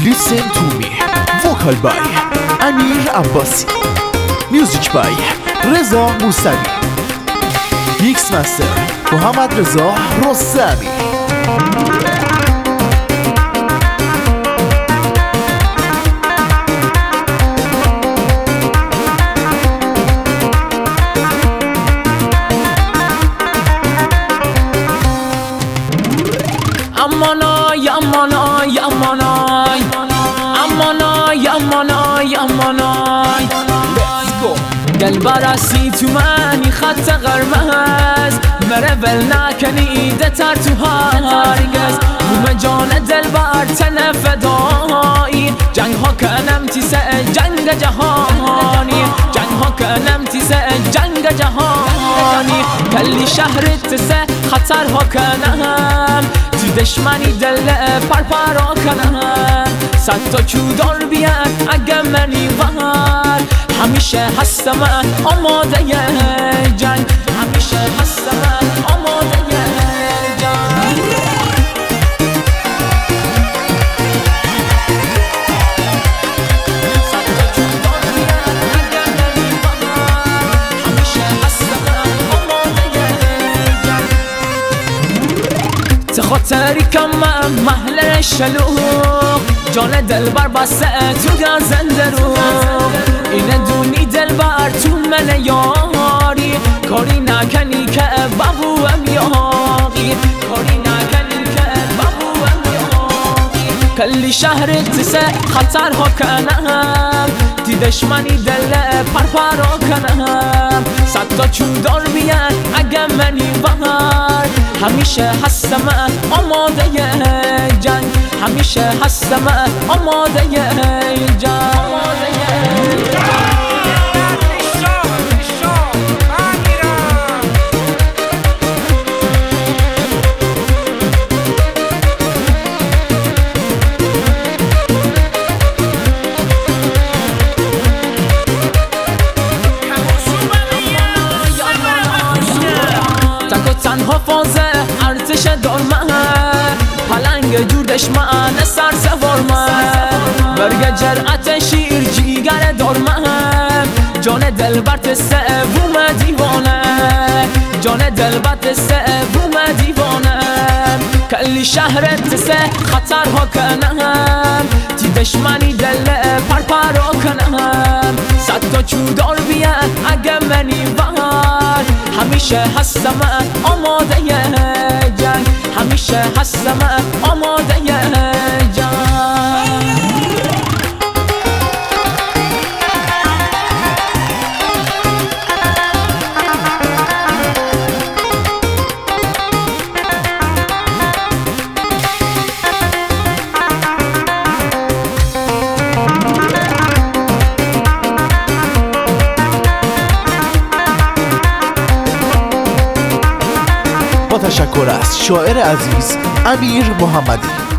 Listen to me. Vocal by امیر عباسی. Music by رضا موسوی. Mix Master محمد رضا رستمی. امانای امانای امانای امانای امانای امانای دلبرسی تو منی خط قرمز مره ول نکنیده تر تو هرگز بوم جان دلبر تن فدایی جنگ ها کنم تیسه جنگ جهانی جنگ ها کنم تیسه جنگ جهانی کلی شهرت سه خطر ها کنم تو دشمنی دل پرپرا کنم صد تا چودار بیان اگه منی ور همیشه هستم آماده جنگ همیشه هستم آماده جنگ صد تا چودار بیان اگه منی ور همیشه هستم آماده جنگ ته خاطری کمم محل شلوغ جان دلبر بسته تو گزنده رو اینه دونی دلبر تو من یاری کاری نکنی که بابوم یاقی کاری نکنی که بابوم یاقی کلی شهرت سه خطرها کنم تی دشمنی دل پرپرا کنم صد تا چودار بیان اگه منی ور همیشه هستم آماده جنگ همیشه هستم آماده جنگ تنها فازه ارتش دارمه پلنگ جور دشمن سر سوارمه برگ جرعت شیر جیگر دارمه جان دلبرت سوم دیوانه جان دلبرت سوم دیوانه کلی شهرت سه خطرها کنم تی دشمنی دل پرپرا کنم صد تا چودار بیان اگه منی ور همیشه هستم آماده جنگ همیشه هستم آماده جنگ با تشکر از شاعر عزیز امیر محمدی.